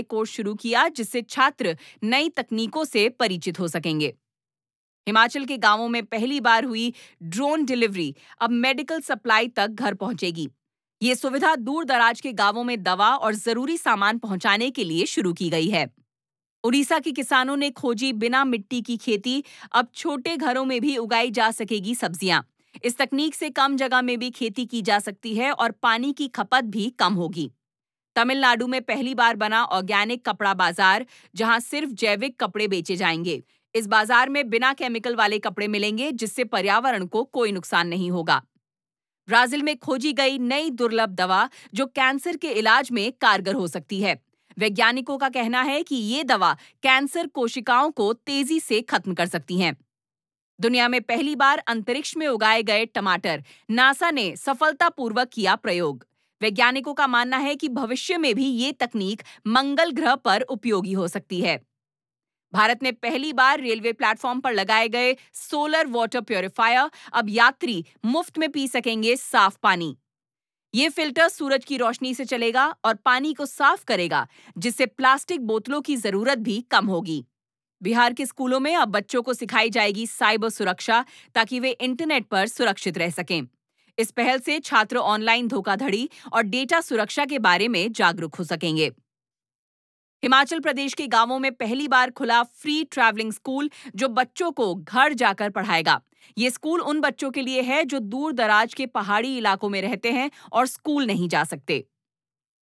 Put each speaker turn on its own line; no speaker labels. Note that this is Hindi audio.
कोर्स शुरू किया जिससे छात्र नई तकनीकों से परिचित हो सकेंगे। हिमाचल के गांवों में पहली बार हुई ड्रोन डिलीवरी अब मेडिकल सप्लाई तक घर पहुंचेगी। ये सुविधा दूर दराज के गांवों में दवा और जरूरी सामान पहुंचाने के लिए शुरू की गई है। उड़ीसा के किसानों ने खोजी बिना मिट्टी की खेती, अब छोटे घरों में भी उगाई जा सकेगी सब्जियां। इस तकनीक से कम जगह में भी खेती की जा सकती है और पानी की खपत भी कम होगी। तमिलनाडु में पहली बार बना ऑर्गेनिक कपड़ा बाजार, जहां सिर्फ जैविक कपड़े बेचे जाएंगे। इस बाजार में बिना केमिकल वाले कपड़े मिलेंगे, जिससे पर्यावरण को कोई नुकसान नहीं होगा। ब्राजील में खोजी गई नई दुर्लभ दवा जो कैंसर के इलाज में कारगर हो सकती है। वैज्ञानिकों का कहना है कि ये दवा कैंसर कोशिकाओं को तेजी से खत्म कर सकती है। दुनिया में पहली बार अंतरिक्ष में उगाए गए टमाटर, नासा ने सफलतापूर्वक किया प्रयोग। वैज्ञानिकों का मानना है कि भविष्य में भी ये तकनीक मंगल ग्रह पर उपयोगी हो सकती है। भारत में पहली बार रेलवे प्लेटफॉर्म पर लगाए गए सोलर वाटर प्यूरिफायर, अब यात्री मुफ्त में पी सकेंगे साफ पानी। ये फिल्टर सूरज की रोशनी से चलेगा और पानी को साफ करेगा, जिससे प्लास्टिक बोतलों की जरूरत भी कम होगी। बिहार के स्कूलों में अब बच्चों को सिखाई जाएगी साइबर सुरक्षा, ताकि वे इंटरनेट पर सुरक्षित रह सकें। इस पहल से छात्र ऑनलाइन धोखाधड़ी और डेटा सुरक्षा के बारे में जागरूक हो सकेंगे। हिमाचल प्रदेश के गांवों में पहली बार खुला फ्री ट्रैवलिंग स्कूल, जो बच्चों को घर जाकर पढ़ाएगा। ये स्कूल उन बच्चों के लिए है जो दूर दराज के पहाड़ी इलाकों में रहते हैं और स्कूल नहीं जा सकते।